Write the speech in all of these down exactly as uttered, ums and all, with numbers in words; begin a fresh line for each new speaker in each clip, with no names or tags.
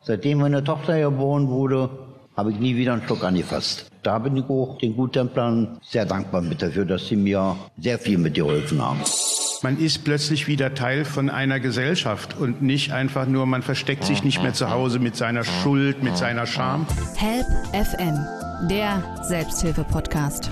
Seitdem meine Tochter geboren wurde, habe ich nie wieder einen Schluck angefasst. Da bin ich auch den Guttemplern sehr dankbar mit dafür, dass sie mir sehr viel mitgeholfen haben.
Man ist plötzlich wieder Teil von einer Gesellschaft und nicht einfach nur, man versteckt sich nicht mehr zu Hause mit seiner Schuld, mit seiner Scham.
Help F M, der Selbsthilfe-Podcast.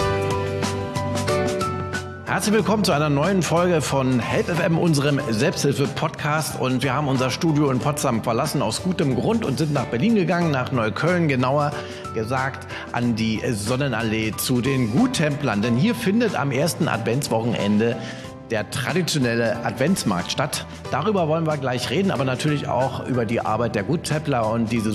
Herzlich willkommen zu einer neuen Folge von Help F M, unserem Selbsthilfe-Podcast. Und wir haben unser Studio in Potsdam verlassen aus gutem Grund und sind nach Berlin gegangen, nach Neukölln, genauer gesagt an die Sonnenallee zu den Guttemplern. Denn hier findet am ersten Adventswochenende der traditionelle Adventsmarkt statt. Darüber wollen wir gleich reden, aber natürlich auch über die Arbeit der Guttempler und diese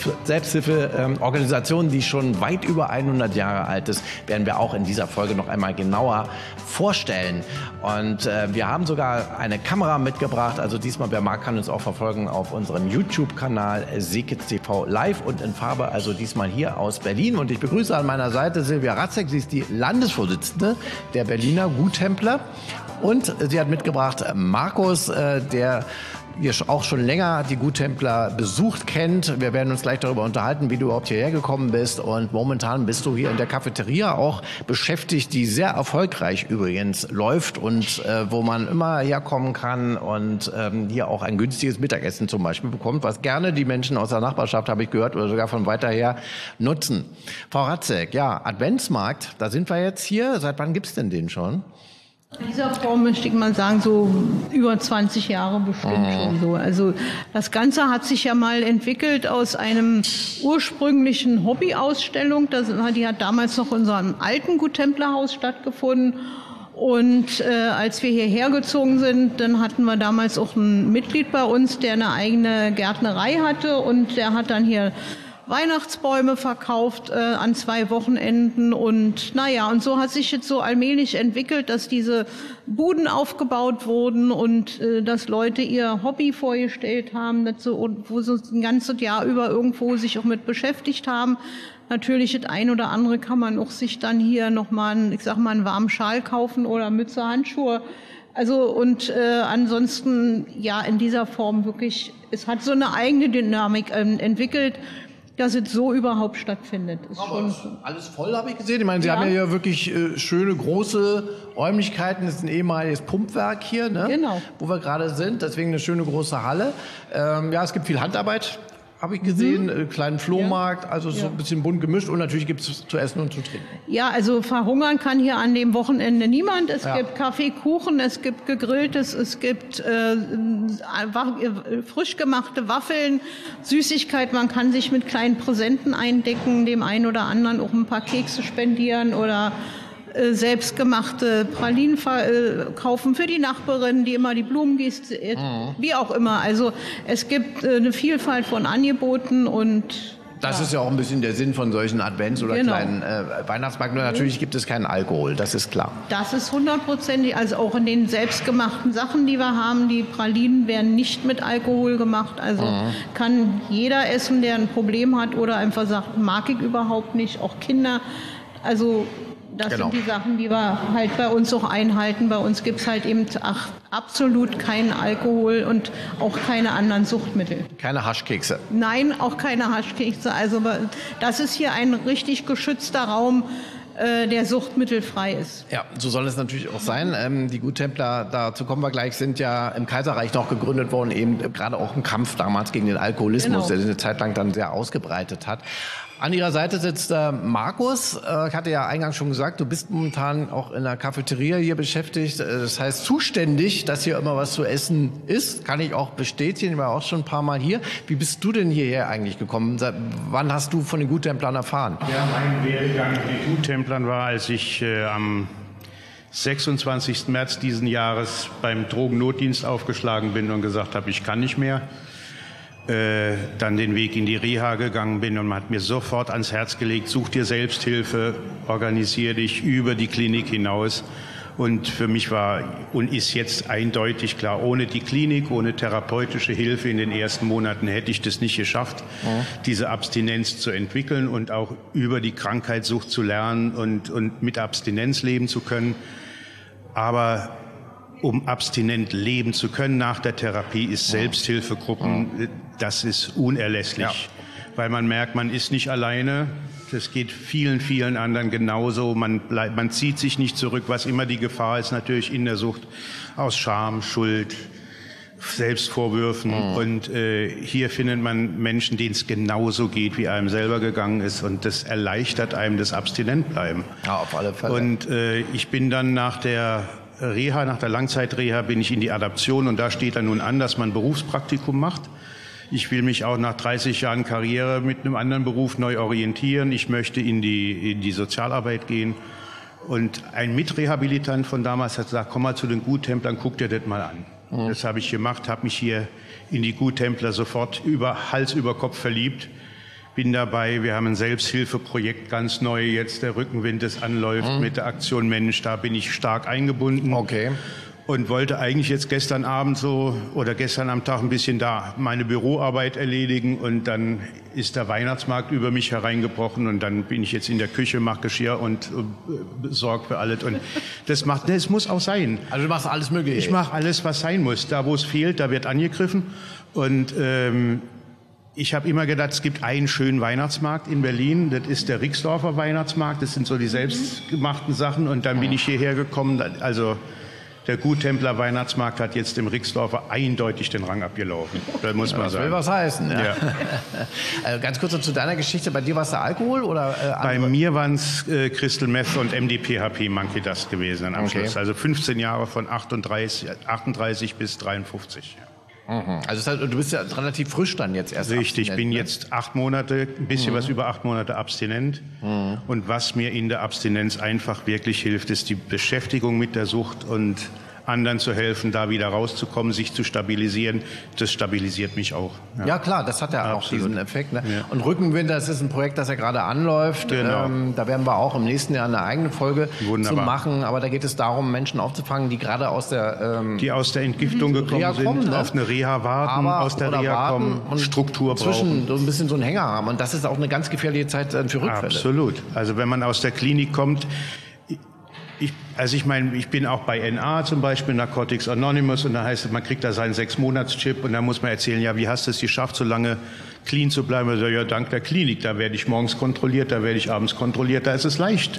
Sucht-Selbsthilfe-Organisation, die schon weit über hundert Jahre alt ist, werden wir auch in dieser Folge noch einmal genauer vorstellen. Und äh, wir haben sogar eine Kamera mitgebracht, also diesmal, wer mag, kann uns auch verfolgen auf unserem YouTube-Kanal Seekitz T V live und in Farbe, also diesmal hier aus Berlin. Und ich begrüße an meiner Seite Silvia Ratzek, sie ist die Landesvorsitzende der Berliner Guttempler. Und sie hat mitgebracht Markus, äh, der ihr auch schon länger die Guttempler besucht kennt. Wir werden uns gleich darüber unterhalten, wie du überhaupt hierher gekommen bist. Und momentan bist du hier in der Cafeteria auch beschäftigt, die sehr erfolgreich übrigens läuft und äh, wo man immer herkommen kann und ähm, hier auch ein günstiges Mittagessen zum Beispiel bekommt, was gerne die Menschen aus der Nachbarschaft, habe ich gehört, oder sogar von weiter her nutzen. Frau Ratzek, ja, Adventsmarkt, da sind wir jetzt hier. Seit wann gibt's denn den schon?
In dieser Form möchte ich mal sagen, so über zwanzig Jahre bestimmt mhm. schon so. Also das Ganze hat sich ja mal entwickelt aus einem ursprünglichen Hobbyausstellung. Das, die hat damals noch in unserem alten Guttemplerhaus stattgefunden. Und äh, als wir hierher gezogen sind, dann hatten wir damals auch ein Mitglied bei uns, der eine eigene Gärtnerei hatte. Und der hat dann hier Weihnachtsbäume verkauft äh, an zwei Wochenenden und naja, und so hat sich jetzt so allmählich entwickelt, dass diese Buden aufgebaut wurden und äh, dass Leute ihr Hobby vorgestellt haben, das so, und wo sie ein ganzes Jahr über irgendwo sich auch mit beschäftigt haben. Natürlich das ein oder andere kann man auch sich dann hier nochmal, einen, ich sag mal, einen warmen Schal kaufen oder Mütze, Handschuhe. Also und äh, ansonsten ja in dieser Form wirklich, es hat so eine eigene Dynamik ähm, entwickelt, dass es so überhaupt stattfindet. Ist
Aber
schon
alles voll, habe ich gesehen. Ich meine, Sie
ja.
haben ja hier wirklich äh, schöne, große Räumlichkeiten. Das ist ein ehemaliges Pumpwerk hier, ne?
Genau.
Wo wir gerade sind. Deswegen eine schöne große Halle. Ähm, ja, es gibt viel Handarbeit, habe ich gesehen. Mhm. Äh, kleinen Flohmarkt, also so
ja.
ein bisschen bunt gemischt. Und natürlich gibt es zu essen und zu trinken.
Ja, also verhungern kann hier an dem Wochenende niemand. Es
Ja.
gibt Kaffee, Kuchen, es gibt Gegrilltes, es gibt äh, frisch gemachte Waffeln, Süßigkeit. Man kann sich mit kleinen Präsenten eindecken, dem einen oder anderen auch ein paar Kekse spendieren oder äh, selbstgemachte Pralinen äh, kaufen für die Nachbarin, die immer die Blumen gießt, äh, mhm. wie auch immer. Also es gibt äh, eine Vielfalt von Angeboten und
Das ja. ist ja auch ein bisschen der Sinn von solchen Advents- oder
genau.
kleinen äh, Weihnachtsmärkten. Nur natürlich gibt es keinen Alkohol, das ist klar.
Das ist hundertprozentig, also auch in den selbstgemachten Sachen, die wir haben. Die Pralinen werden nicht mit Alkohol gemacht. Also mhm. kann jeder essen, der ein Problem hat oder einfach sagt, mag ich überhaupt nicht, auch Kinder. Also das
genau.
sind die Sachen, die wir halt bei uns auch einhalten. Bei uns gibt es halt eben ach, absolut keinen Alkohol und auch keine anderen Suchtmittel.
Keine Haschkekse?
Nein, auch keine Haschkekse. Also das ist hier ein richtig geschützter Raum, äh, der suchtmittelfrei ist.
Ja, so soll es natürlich auch sein. Ähm, die Guttempler, dazu kommen wir gleich, sind ja im Kaiserreich noch gegründet worden, eben gerade auch im Kampf damals gegen den Alkoholismus, genau. der sich eine Zeit lang dann sehr ausgebreitet hat. An Ihrer Seite sitzt äh, Markus. Äh, ich hatte ja eingangs schon gesagt, du bist momentan auch in der Cafeteria hier beschäftigt. Äh, das heißt zuständig, dass hier immer was zu essen ist. Kann ich auch bestätigen. Ich war auch schon ein paar Mal hier. Wie bist du denn hierher eigentlich gekommen? Seit wann hast du von den Guttemplern erfahren?
Ja, mein Werdegang mit den Guttemplern war, als ich äh, am sechsundzwanzigsten März diesen Jahres beim Drogennotdienst aufgeschlagen bin und gesagt habe, ich kann nicht mehr. Äh, dann den Weg in die Reha gegangen bin und man hat mir sofort ans Herz gelegt, such dir Selbsthilfe, organisiere dich über die Klinik hinaus. Und für mich war und ist jetzt eindeutig klar, ohne die Klinik, ohne therapeutische Hilfe in den ersten Monaten hätte ich das nicht geschafft, ja. diese Abstinenz zu entwickeln und auch über die Krankheitssucht zu lernen und, und mit Abstinenz leben zu können. Aber um abstinent leben zu können nach der Therapie, ist Selbsthilfegruppen das ist unerlässlich, ja. Weil man merkt, man ist nicht alleine. Das geht vielen, vielen anderen genauso. Man bleibt, man zieht sich nicht zurück, was immer die Gefahr ist, natürlich in der Sucht aus Scham, Schuld, Selbstvorwürfen. Mhm. Und äh, hier findet man Menschen, denen es genauso geht, wie einem selber gegangen ist. Und das erleichtert einem das Abstinentbleiben.
Ja, auf alle Fälle.
Und äh, ich bin dann nach der Reha, nach der Langzeitreha, bin ich in die Adaption. Und da steht dann nun an, dass man Berufspraktikum macht. Ich will mich auch nach dreißig Jahren Karriere mit einem anderen Beruf neu orientieren. Ich möchte in die, in die Sozialarbeit gehen. Und ein Mitrehabilitant von damals hat gesagt, komm mal zu den Guttemplern, guck dir das mal an. Mhm. Das habe ich gemacht, habe mich hier in die Guttempler sofort über Hals über Kopf verliebt. Bin dabei, wir haben ein Selbsthilfeprojekt ganz neu jetzt, der Rückenwind, das anläuft mhm. mit der Aktion Mensch, da bin ich stark eingebunden.
Okay.
Und wollte eigentlich jetzt gestern Abend so oder gestern am Tag ein bisschen da meine Büroarbeit erledigen und dann ist der Weihnachtsmarkt über mich hereingebrochen und dann bin ich jetzt in der Küche, mache Geschirr und äh, sorge für alles und das macht, es muss auch sein.
Also du machst alles Mögliche?
Ich mache alles, was sein muss. Da, wo es fehlt, da wird angegriffen und ähm, ich habe immer gedacht, es gibt einen schönen Weihnachtsmarkt in Berlin, das ist der Rixdorfer Weihnachtsmarkt, das sind so die selbstgemachten Sachen und dann bin ich hierher gekommen, also der Guttempler Weihnachtsmarkt hat jetzt im Rixdorfer eindeutig den Rang abgelaufen. Da muss man
das
sagen.
will was heißen. Ja. Ja. Also ganz kurz noch zu deiner Geschichte. Bei dir war es der Alkohol oder äh,
Bei mir waren es äh, Crystal Meth und M D P H P Monkey Dust gewesen am Schluss. Okay. Also fünfzehn Jahre von achtunddreißig, achtunddreißig bis dreiundfünfzig.
Mhm. Also das heißt, du bist ja relativ frisch dann jetzt erst.
Richtig, ich bin ne? jetzt acht Monate, ein bisschen mhm. was über acht Monate abstinent. Mhm. Und was mir in der Abstinenz einfach wirklich hilft, ist die Beschäftigung mit der Sucht und anderen zu helfen, da wieder rauszukommen, sich zu stabilisieren. Das stabilisiert mich auch.
Ja, ja klar, das hat ja Absolut. auch diesen Effekt. Ne? Ja. Und Rückenwind, das ist ein Projekt, das ja gerade anläuft.
Genau.
Ähm, da werden wir auch im nächsten Jahr eine eigene Folge
Wunderbar.
zu machen. Aber da geht es darum, Menschen aufzufangen, die gerade aus der ähm,
die aus der Entgiftung gekommen
Reha
sind,
kommen, ne?
auf eine Reha warten,
Aber,
aus der Reha kommen, und Struktur
zwischen
brauchen.
so ein bisschen so einen Hänger haben. Und das ist auch eine ganz gefährliche Zeit für Rückfälle.
Absolut. Also wenn man aus der Klinik kommt, Ich, also ich meine, ich bin auch bei N A zum Beispiel, Narcotics Anonymous, und da heißt es, man kriegt da seinen Sechs-Monats-Chip und dann muss man erzählen, ja, wie hast du es geschafft, so lange clean zu bleiben? Also, ja, dank der Klinik, da werde ich morgens kontrolliert, da werde ich abends kontrolliert, da ist es leicht,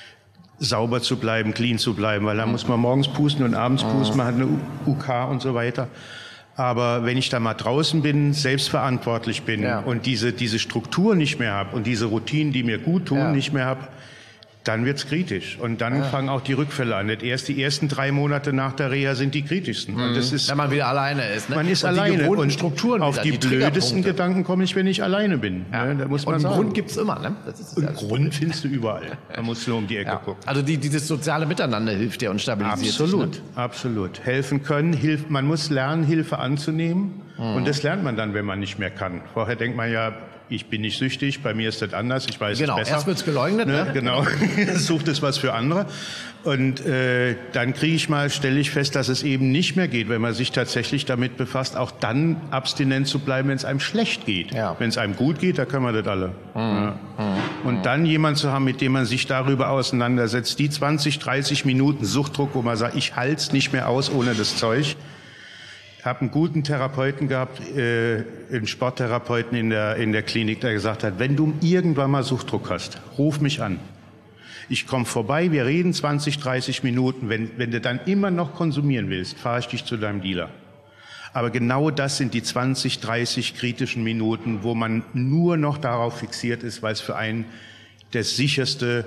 sauber zu bleiben, clean zu bleiben, weil da muss man morgens pusten und abends pusten, man hat eine U K und so weiter. Aber wenn ich da mal draußen bin, selbstverantwortlich bin ja. und diese, diese Struktur nicht mehr habe und diese Routinen, die mir gut tun, ja. nicht mehr habe, dann wird's kritisch. Und dann ja. fangen auch die Rückfälle an. Erst die ersten drei Monate nach der Reha sind die kritischsten.
Mhm.
Und das ist,
wenn man wieder alleine ist. Ne?
Man ist
und
alleine. Und
Strukturen
auf
wieder,
die,
die
blödesten Gedanken komme ich, wenn ich alleine bin.
Ja.
Ja, da muss man
und einen
sagen.
Grund gibt's immer. Ne? Das ist
einen Grund findest du überall. Da musst du nur um die Ecke
ja.
gucken.
Also die, dieses soziale Miteinander hilft dir und stabilisiert
Absolut,
sich. Ne?
absolut. Helfen können, hilft. Man muss lernen, Hilfe anzunehmen. Mhm. Und das lernt man dann, wenn man nicht mehr kann. Vorher denkt man ja, ich bin nicht süchtig, bei mir ist das anders, ich weiß
genau,
es besser.
Erst wird's geleugnet.
Ne?
Ne?
Genau, sucht es was für andere. Und äh, dann kriege ich mal, stelle ich fest, dass es eben nicht mehr geht, wenn man sich tatsächlich damit befasst, auch dann abstinent zu bleiben, wenn es einem schlecht geht.
Ja.
Wenn es einem gut geht, da können wir das alle.
Mhm.
Ja.
Mhm.
Und dann jemand zu haben, mit dem man sich darüber auseinandersetzt, die zwanzig, dreißig Minuten Suchtdruck, wo man sagt, ich halte es nicht mehr aus ohne das Zeug. Ich habe einen guten Therapeuten gehabt, äh, einen Sporttherapeuten in der, in der Klinik, der gesagt hat, wenn du irgendwann mal Suchtdruck hast, ruf mich an. Ich komme vorbei, wir reden zwanzig, dreißig Minuten. Wenn, wenn du dann immer noch konsumieren willst, fahre ich dich zu deinem Dealer. Aber genau das sind die zwanzig, dreißig kritischen Minuten, wo man nur noch darauf fixiert ist, weil es für einen das sicherste,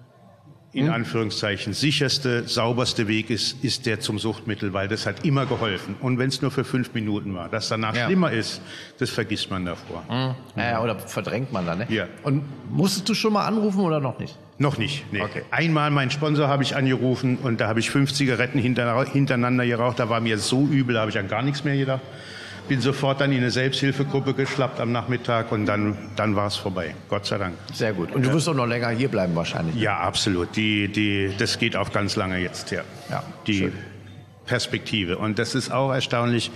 in Anführungszeichen, sicherste, sauberste Weg ist, ist der zum Suchtmittel, weil das hat immer geholfen. Und wenn es nur für fünf Minuten war, dass danach ja. schlimmer ist, das vergisst man davor.
Mhm. Ja, oder verdrängt man dann, ne?
Ja.
Und musstest du schon mal anrufen oder noch nicht?
Noch nicht, nee.
Okay.
Einmal meinen Sponsor habe ich angerufen und da habe ich fünf Zigaretten hinter, hintereinander geraucht. Da war mir so übel, da habe ich an gar nichts mehr gedacht. Bin sofort dann in eine Selbsthilfegruppe geschlappt am Nachmittag und dann, dann war es vorbei. Gott sei Dank.
Sehr gut. Und du wirst auch noch länger hier bleiben wahrscheinlich.
Ja, absolut. Die, die, das geht auf ganz lange jetzt, ja.
Ja,
die
schön.
Perspektive. Und das ist auch erstaunlich.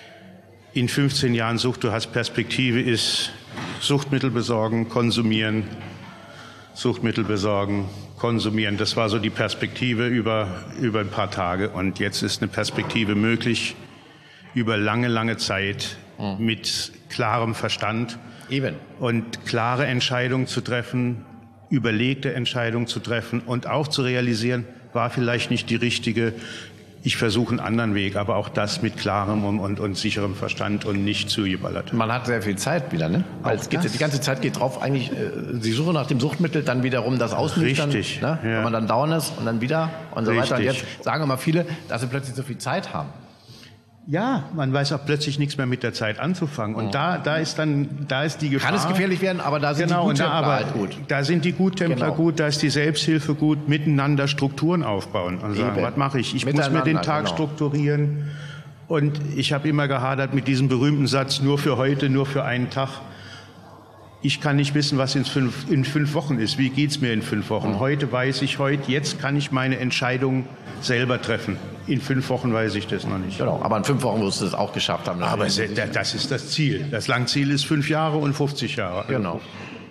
In fünfzehn Jahren Sucht, du hast Perspektive, ist Suchtmittel besorgen, konsumieren, Suchtmittel besorgen, konsumieren. Das war so die Perspektive über, über ein paar Tage. Und jetzt ist eine Perspektive möglich, über lange, lange Zeit mhm. mit klarem Verstand.
Eben.
Und klare Entscheidungen zu treffen, überlegte Entscheidungen zu treffen und auch zu realisieren, war vielleicht nicht die richtige. Ich versuche einen anderen Weg, aber auch das mit klarem und, und, und sicherem Verstand und nicht zugeballert.
Man hat sehr viel Zeit wieder, ne? Weil es geht, die ganze Zeit geht drauf, eigentlich, äh, die Suche nach dem Suchtmittel, dann wiederum das Ausnüchtern.
Richtig.
Ne?
Ja.
Wenn man dann down ist und dann wieder und so
Richtig.
weiter. Und jetzt sagen immer viele, dass sie plötzlich so viel Zeit haben.
Ja, man weiß auch plötzlich nichts mehr mit der Zeit anzufangen. Und da, da ist dann, da ist die Gefahr.
Kann es gefährlich werden, aber da sind
genau,
die
und da,
Guttempler
aber
halt gut.
Da sind die Guttempler
Genau.
gut, da ist die Selbsthilfe gut, miteinander Strukturen aufbauen und sagen,
Eben.
was mache ich? Ich muss mir den
Miteinander,
Tag
genau.
strukturieren. Und ich habe immer gehadert mit diesem berühmten Satz, nur für heute, nur für einen Tag. Ich kann nicht wissen, was in fünf, in fünf Wochen ist. Wie geht's mir in fünf Wochen?
Mhm.
Heute weiß ich, heute, jetzt kann ich meine Entscheidung selber treffen. In fünf Wochen weiß ich das noch nicht.
Genau, aber in fünf Wochen wirst du es auch geschafft haben.
Aber se- da- das ist das Ziel. Das Langziel ist fünf Jahre und fünfzig Jahre.
Genau.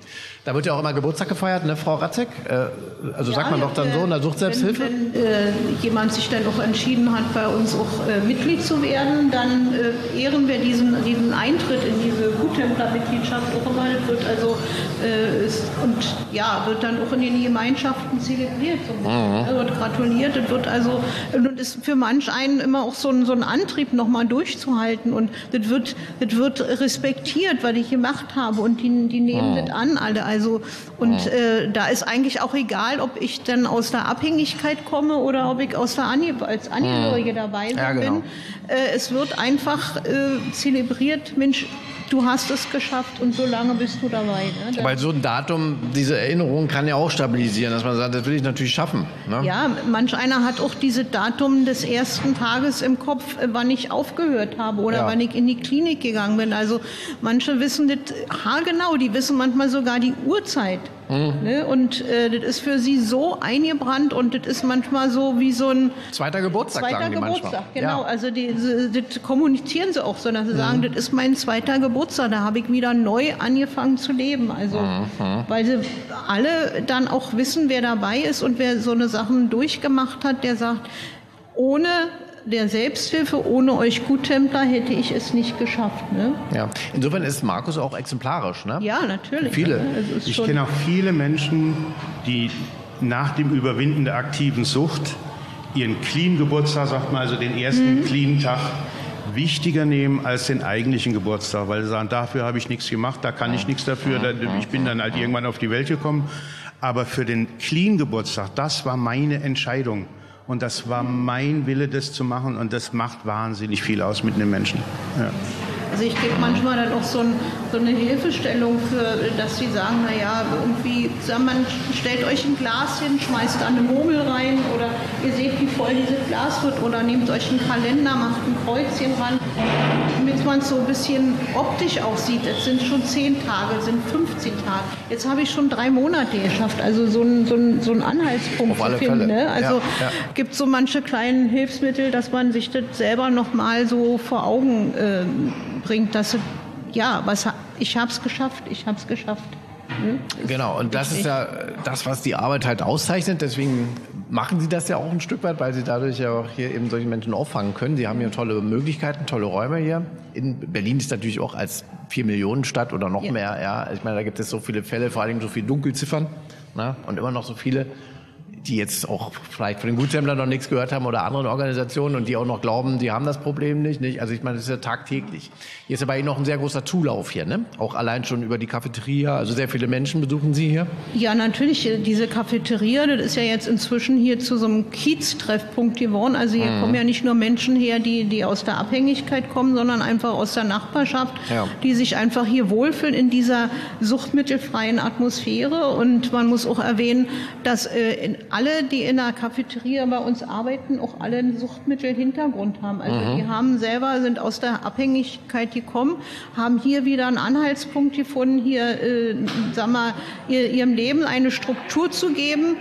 Da wird ja auch immer Geburtstag gefeiert, ne, Frau Ratzek? Äh, also sagt man doch dann so in der Suchtselbsthilfe?
Wenn, wenn äh, jemand sich dann auch entschieden hat, bei uns auch äh, Mitglied zu werden, dann äh, ehren wir diesen, diesen Eintritt in diese Guttempler-Mitgliedschaft auch immer. Das wird also äh, ist, und ja, wird dann auch in den Gemeinschaften zelebriert. So mhm. Da wird gratuliert. Das wird also und ist für manch einen immer auch so ein, so ein Antrieb, nochmal durchzuhalten. Und das wird, das wird respektiert, was ich gemacht habe. Und die, die nehmen mhm. das an alle. Also, und äh, da ist eigentlich auch egal, ob ich dann aus der Abhängigkeit komme oder ob ich aus der Ange als Angehörige dabei
Ja, genau.
bin. Äh, es wird einfach äh, zelebriert, Mensch, du hast es geschafft und so lange bist du dabei. Ne?
Weil so ein Datum, diese Erinnerung kann ja auch stabilisieren, dass man sagt, das will ich natürlich schaffen. Ne?
Ja, manch einer hat auch diese Datum des ersten Tages im Kopf, äh, wann ich aufgehört habe oder
Ja.
wann ich in die Klinik gegangen bin. Also manche wissen das haargenau, die wissen manchmal sogar die Uhrzeit. Mhm. Ne? Und äh, das ist für sie so eingebrannt und das ist manchmal so wie so ein
Zweiter Geburtstag,
zweiter
sagen die
Geburtstag.
manchmal.
Genau,
Ja.
also die, die, das kommunizieren sie auch so, dass sie sagen, das ist mein zweiter Geburtstag, da habe ich wieder neu angefangen zu leben. Also,
Mhm.
weil sie alle dann auch wissen, wer dabei ist und wer so eine Sachen durchgemacht hat, der sagt, ohne der Selbsthilfe, ohne euch Guttempler hätte ich es nicht geschafft. Ne?
Ja. Insofern ist Markus auch exemplarisch, ne?
Ja, natürlich.
Viele.
Ne? Also ist
Ich
schon-
kenne auch viele Menschen, die nach dem Überwinden der aktiven Sucht ihren Clean-Geburtstag, sagt man, also den ersten
Mhm.
Clean-Tag, wichtiger nehmen als den eigentlichen Geburtstag, weil sie sagen, dafür habe ich nichts gemacht, da kann ich nichts dafür, da, ich bin dann halt irgendwann auf die Welt gekommen. Aber für den Clean-Geburtstag, das war meine Entscheidung. Und das war mein Wille, das zu machen. Und das macht wahnsinnig viel aus mit den Menschen. Ja.
Also ich gebe manchmal dann auch so, ein, so eine Hilfestellung für, dass sie sagen, naja, irgendwie, sagen man, stellt euch ein Glas hin, schmeißt da eine Murmel rein oder ihr seht, wie voll dieses Glas wird oder nehmt euch einen Kalender, macht ein Kreuzchen ran, damit man es so ein bisschen optisch auch sieht. Es sind schon zehn Tage, es sind fünfzehn Tage. Jetzt habe ich schon drei Monate geschafft, also so ein, so ein, so ein Anhaltspunkt
Auf alle
zu finden.
Fälle.
Ne? Also
Ja, ja.
gibt so manche kleinen Hilfsmittel, dass man sich das selber noch mal so vor Augen äh, bringt, dass es, ja, was, ha- ich habe es geschafft, ich habe es geschafft. Hm?
Genau, und das ist ja das, was die Arbeit halt auszeichnet. Deswegen machen sie das ja auch ein Stück weit, weil sie dadurch ja auch hier eben solche Menschen auffangen können. Sie haben hier tolle Möglichkeiten, tolle Räume hier. In Berlin ist natürlich auch als vier Millionen Stadt oder noch
Ja.
mehr. Ja, ich meine, da gibt es so viele Fälle, vor allem so viele Dunkelziffern, ne? Und immer noch so viele, die jetzt auch vielleicht von den Guttemplern noch nichts gehört haben oder anderen Organisationen und die auch noch glauben, die haben das Problem nicht. nicht? Also ich meine, das ist ja tagtäglich. Hier ist ja bei Ihnen noch ein sehr großer Zulauf hier, ne? Auch allein schon über die Cafeteria. Also sehr viele Menschen besuchen Sie hier.
Ja, natürlich, äh, diese Cafeteria, das ist ja jetzt inzwischen hier zu so einem Kiez-Treffpunkt geworden. Also hier kommen ja nicht nur Menschen her, die, die aus der Abhängigkeit kommen, sondern einfach aus der Nachbarschaft,
Ja.
die sich einfach hier wohlfühlen in dieser suchtmittelfreien Atmosphäre. Und man muss auch erwähnen, dass äh, in alle, die in der Cafeteria bei uns arbeiten, auch alle einen Suchtmittel-Hintergrund haben. Also die haben selber, sind aus der Abhängigkeit gekommen, haben hier wieder einen Anhaltspunkt gefunden, hier, äh, sag mal, ihr, ihrem Leben eine Struktur zu geben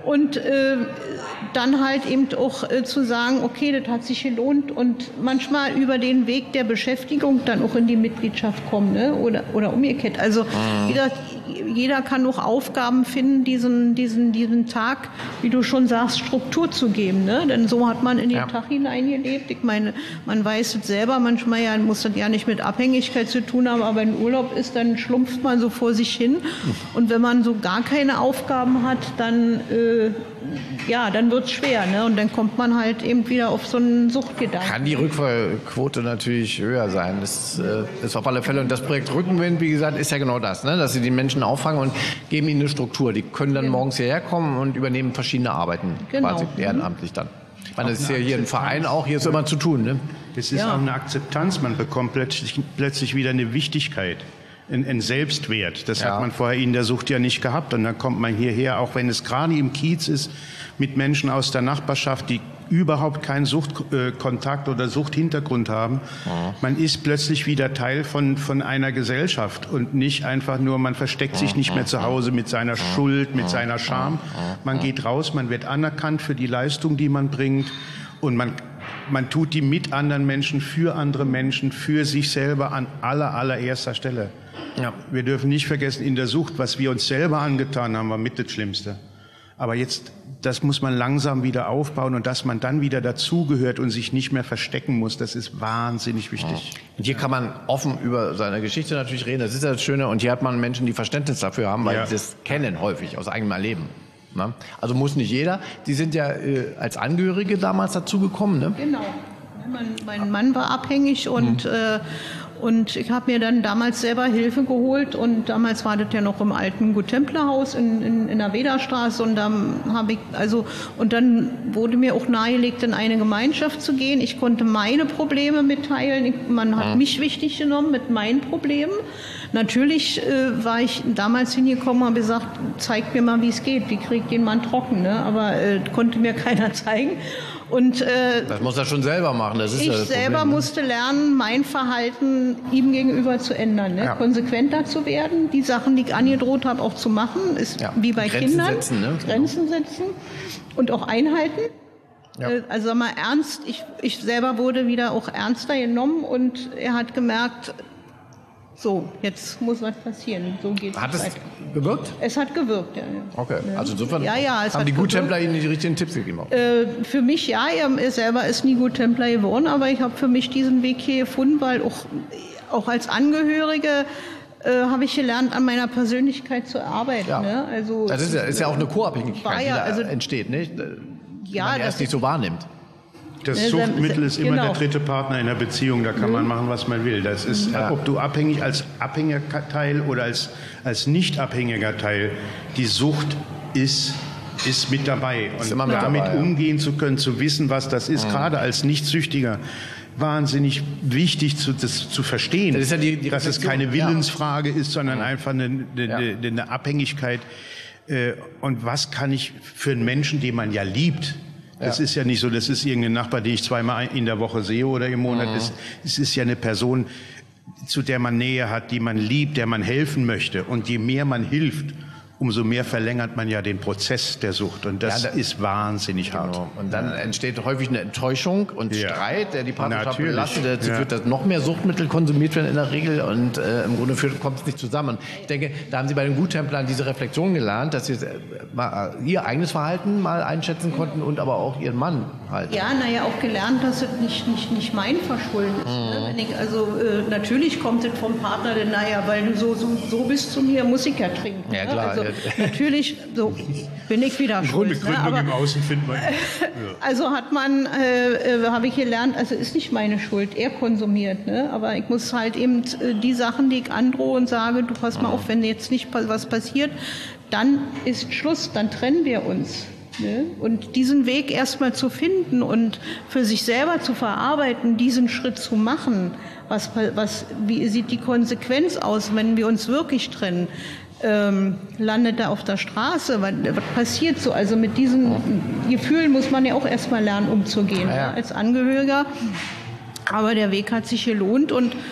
Und äh, dann halt eben auch äh, zu sagen, okay, das hat sich gelohnt und manchmal über den Weg der Beschäftigung dann auch in die Mitgliedschaft kommen, ne? oder, oder umgekehrt. Also mhm. jeder, jeder kann auch Aufgaben finden, diesen, diesen, diesen Tag, wie du schon sagst, Struktur zu geben. Ne? Denn so hat man in den ja. Tag hineingelebt. Ich meine, man weiß es selber, manchmal ja, muss das ja nicht mit Abhängigkeit zu tun haben, aber wenn Urlaub ist, dann schlumpft man so vor sich hin. Und wenn man so gar keine Aufgaben hat, dann äh, ja, dann wird es schwer, ne? Und dann kommt man halt eben wieder auf so einen Suchtgedanken.
Kann die Rückfallquote natürlich höher sein. Das äh, ist auf alle Fälle. Und das Projekt Rückenwind, wie gesagt, ist ja genau das, ne? Dass sie die Menschen auffangen und geben ihnen eine Struktur. Die können dann genau. morgens hierher kommen und übernehmen verschiedene Arbeiten, genau. quasi ehrenamtlich dann. Ich meine, das ist ja hier ein Verein auch, hier ist immer zu tun. Ne?
Es ist
ja.
auch eine Akzeptanz, man bekommt plötzlich, plötzlich wieder eine Wichtigkeit. Ein Selbstwert. Das ja. hat man vorher in der Sucht ja nicht gehabt. Und dann kommt man hierher, auch wenn es gerade im Kiez ist, mit Menschen aus der Nachbarschaft, die überhaupt keinen Suchtkontakt oder Suchthintergrund haben. Ja. Man ist plötzlich wieder Teil von, von einer Gesellschaft und nicht einfach nur, man versteckt sich nicht mehr zu Hause mit seiner Schuld, mit seiner Scham. Man geht raus, man wird anerkannt für die Leistung, die man bringt und man Man tut die mit anderen Menschen, für andere Menschen, für sich selber an aller, allererster Stelle. Ja. Wir dürfen nicht vergessen, in der Sucht, was wir uns selber angetan haben, war mit das Schlimmste. Aber jetzt, das muss man langsam wieder aufbauen und dass man dann wieder dazugehört und sich nicht mehr verstecken muss, das ist wahnsinnig wichtig.
Und hier kann man offen über seine Geschichte natürlich reden, das ist ja das Schöne. Und hier hat man Menschen, die Verständnis dafür haben, weil ja. sie das kennen häufig aus eigenem Erleben. Ne? Also muss nicht jeder. Die sind ja äh, als Angehörige damals dazugekommen, ne?
Genau. Mein, mein Mann war abhängig und, mhm. äh, und ich habe mir dann damals selber Hilfe geholt und damals war das ja noch im alten Guttemplerhaus in, in, in der Wederstraße und dann habe ich, also, und dann wurde mir auch nahegelegt, in eine Gemeinschaft zu gehen. Ich konnte meine Probleme mitteilen. Ich, man hat mhm. mich wichtig genommen mit meinen Problemen. Natürlich äh, war ich damals hingekommen und habe gesagt, zeig mir mal, wie es geht, wie kriege ich den Mann trocken, ne? Aber äh, konnte mir keiner zeigen. Und, äh,
das muss er schon selber machen. Das ist
ich
ja das
selber
Problem, ne?
musste lernen, mein Verhalten ihm gegenüber zu ändern, ne? Ja. Konsequenter zu werden, die Sachen, die ich angedroht habe, auch zu machen, ist ja. wie bei
Grenzen
Kindern.
Setzen, ne?
Grenzen setzen und auch einhalten. Ja. Also sag mal ernst, ich, ich selber wurde wieder auch ernster genommen und er hat gemerkt, so, jetzt muss was passieren. So geht's
hat es
weiter.
gewirkt?
Es hat gewirkt, ja.
Okay,
ja.
also insofern
ja, ja, es
haben
hat
die Guttempler
gewirkt.
Ihnen die richtigen Tipps gegeben?
Äh, für mich ja, er selber ist nie Guttempler geworden, aber ich habe für mich diesen Weg hier gefunden, weil auch, auch als Angehörige äh, habe ich gelernt, an meiner Persönlichkeit zu arbeiten.
Ja.
Ne? Also,
das ist ja, ist ja auch eine Co-Abhängigkeit,
ja,
die da
also,
entsteht, nicht? Die
ja,
man erst nicht so wahrnimmt.
Das Suchtmittel ist immer
genau.
der dritte Partner in der Beziehung, da kann mhm. man machen, was man will. Das ist, ja. ob du abhängig als abhängiger Teil oder als, als nicht abhängiger Teil, die Sucht ist, ist mit dabei. Und
mit
damit
dabei, ja.
umgehen zu können, zu wissen, was das ist, mhm. gerade als Nicht-Süchtiger, wahnsinnig wichtig zu, das zu verstehen,
das ist ja die, die
dass es keine Willensfrage
ja. ist,
sondern einfach eine, eine, ja. eine, eine Abhängigkeit. Und was kann ich für einen Menschen, den man ja liebt, es ja. ist ja nicht so, das ist irgendein Nachbar, den ich zweimal in der Woche sehe oder im Monat. Mhm. Es, es ist ja eine Person, zu der man Nähe hat, die man liebt, der man helfen möchte. Und je mehr man hilft, umso mehr verlängert man ja den Prozess der Sucht. Und das ja, da, ist wahnsinnig genau. hart.
Und dann entsteht häufig eine Enttäuschung und ja. Streit, der die Partnerschaft
Natürlich.
belastet. Dazu
ja.
führt, dass noch mehr Suchtmittel konsumiert werden in der Regel. Und äh, im Grunde führt, kommt es nicht zusammen. Ich denke, da haben Sie bei den Guttemplern diese Reflexion gelernt, dass Sie äh, mal, äh, Ihr eigenes Verhalten mal einschätzen konnten und aber auch Ihren Mann halt.
Ja, naja, auch gelernt, dass es nicht, nicht, nicht mein Verschulden ist. Mhm. Ne? Wenn ich, also äh, natürlich kommt es vom Partner, denn naja, weil du so, so, so bist zu mir, muss ich ja trinken.
Ja, klar.
Ne? Also,
ja.
natürlich, so bin ich wieder schuld.
Grundbegründung
ne? Aber,
im Außen findet man. Ja.
Also hat man, äh, habe ich gelernt, also ist nicht meine Schuld, er konsumiert. Ne? Aber ich muss halt eben äh, die Sachen, die ich androhe und sage, du pass mal auf, wenn jetzt nicht was passiert, dann ist Schluss, dann trennen wir uns. Ne? Und diesen Weg erstmal zu finden und für sich selber zu verarbeiten, diesen Schritt zu machen, was, was, wie sieht die Konsequenz aus, wenn wir uns wirklich trennen? Ähm, landet er auf der Straße, was, was passiert so? Also mit diesen Gefühlen muss man ja auch erstmal lernen, umzugehen, ja, ja. Ne, als Angehöriger. Aber der Weg hat sich gelohnt und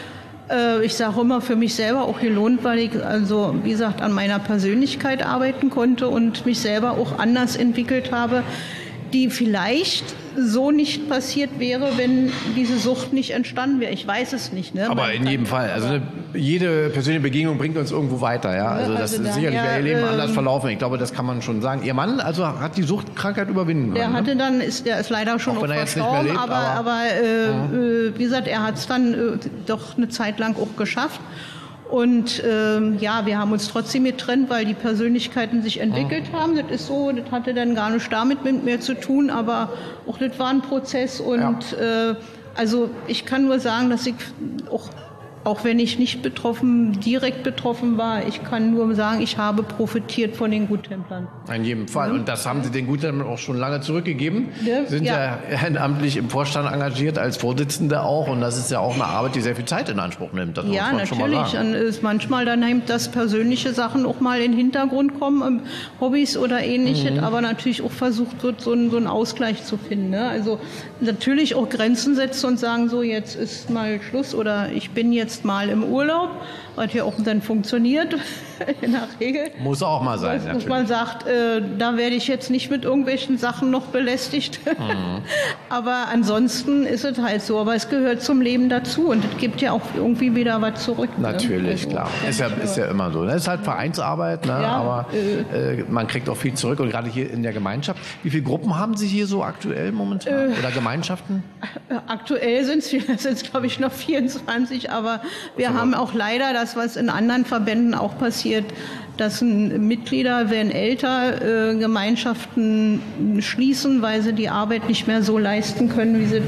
äh, ich sage immer, für mich selber auch gelohnt, weil ich, also wie gesagt, an meiner Persönlichkeit arbeiten konnte und mich selber auch anders entwickelt habe, die vielleicht so nicht passiert wäre, wenn diese Sucht nicht entstanden wäre. Ich weiß es nicht. Ne?
Aber in jedem Fall. Also eine, jede persönliche Begegnung bringt uns irgendwo weiter. Ja? Also das
also
ist sicherlich
daher,
ihr Leben
ähm,
anders verlaufen. Ich glaube, das kann man schon sagen. Ihr Mann also hat die Suchtkrankheit überwinden
Der
können.
hatte
Ne?
dann, ist, der ist leider schon
Auch
auch
wenn er jetzt nicht mehr
verstorben,
lebt,
aber,
aber-
aber äh, äh, wie gesagt, er hat es dann äh, doch eine Zeit lang auch geschafft. Und ähm, ja, wir haben uns trotzdem getrennt, weil die Persönlichkeiten sich entwickelt haben. Das ist so, das hatte dann gar nicht damit mit mir zu tun, aber auch das war ein Prozess. Und äh, also ich kann nur sagen, dass ich auch, auch wenn ich nicht betroffen, direkt betroffen war, ich kann nur sagen, ich habe profitiert von den Guttemplern.
In jedem Fall. Und das haben Sie den Guttemplern auch schon lange zurückgegeben.
Ja,
Sind ja.
ja.
ehrenamtlich im Vorstand engagiert, als Vorsitzende auch. Und das ist ja auch eine Arbeit, die sehr viel Zeit in Anspruch nimmt. Das
Ja,
muss man schon mal
natürlich.
sagen.
Und ist manchmal dann nimmt das persönliche Sachen auch mal in den Hintergrund kommen, um Hobbys oder ähnliches,
Mhm.
aber natürlich auch versucht wird, so einen, so einen Ausgleich zu finden. Ne? Also natürlich auch Grenzen setzen und sagen, so jetzt ist mal Schluss oder ich bin jetzt mal im Urlaub, was ja auch dann funktioniert in der Regel.
Muss auch mal sein,
Dass
natürlich.
man sagt, äh, da werde ich jetzt nicht mit irgendwelchen Sachen noch belästigt.
Mhm.
Aber ansonsten ist es halt so. Aber es gehört zum Leben dazu und es gibt ja auch irgendwie wieder was zurück. Ne?
Natürlich,
Also,
klar. Ist ja, ist ja immer so. Das ist halt Vereinsarbeit, ne?
Ja,
aber äh, man kriegt auch viel zurück. Und gerade hier in der Gemeinschaft. Wie viele Gruppen haben Sie hier so aktuell momentan?
Äh,
Oder Gemeinschaften?
Aktuell sind es, glaube ich, noch vierundzwanzig, aber wir haben auch leider das, was in anderen Verbänden auch passiert, dass Mitglieder, werden älter, äh, Gemeinschaften schließen, weil sie die Arbeit nicht mehr so leisten können, wie sie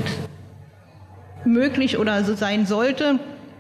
möglich oder so sein sollte.